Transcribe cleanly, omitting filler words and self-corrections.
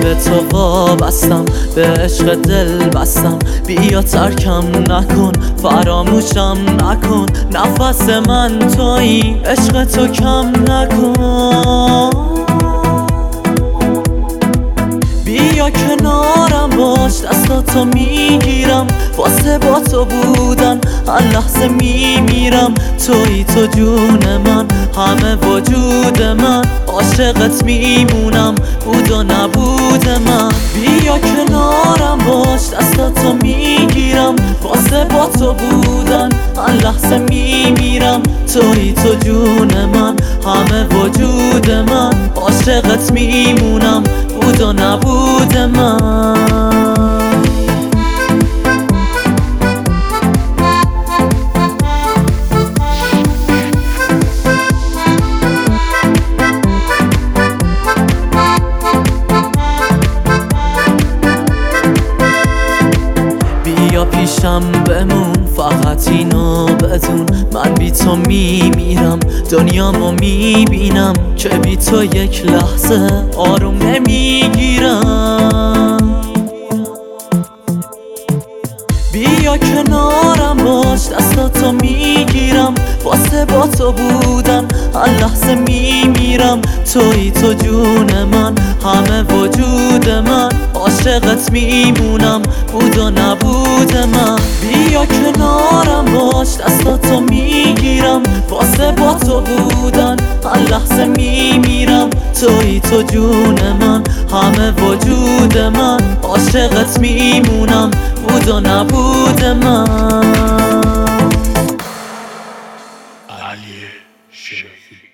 به تو وابستم، به عشق دل بستم. بیا ترکم نکن، فراموشم نکن، نفس من تویی، عشق تو کم نکن. بیا کنارم باش، دستاتو میگیرم، واسه با تو بودن هر لحظه میمیرم. تویی تو جون من، همه وجود من، عاشقت میمونم، بود و نبود من. بیا کنارم باش، دستاتو میگیرم، واسه با تو بودن هر لحظه میمیرم. تویی تو جون من، همه وجود من، عاشقت میمونم، بود و نبود من. بیا پیشم بمون، فقط اینو بدون، من بی تو میمیرم، دنیامو میبینم که بی تو یک لحظه آروم نمیگیرم. بیا کنارم باش، دستاتو میگیرم، واسه با تو بودن هر لحظه میمیرم. تویی تو جون من، همه وجود من، عاشقت میمونم، بود و نبود من. بیا کنارم باش، دستاتو میگیرم، واسه با تو بودن هر لحظه میمیرم. تویی تو جون من، همه وجود من، عاشقت میمونم، بود و نبود من. علی شیخی.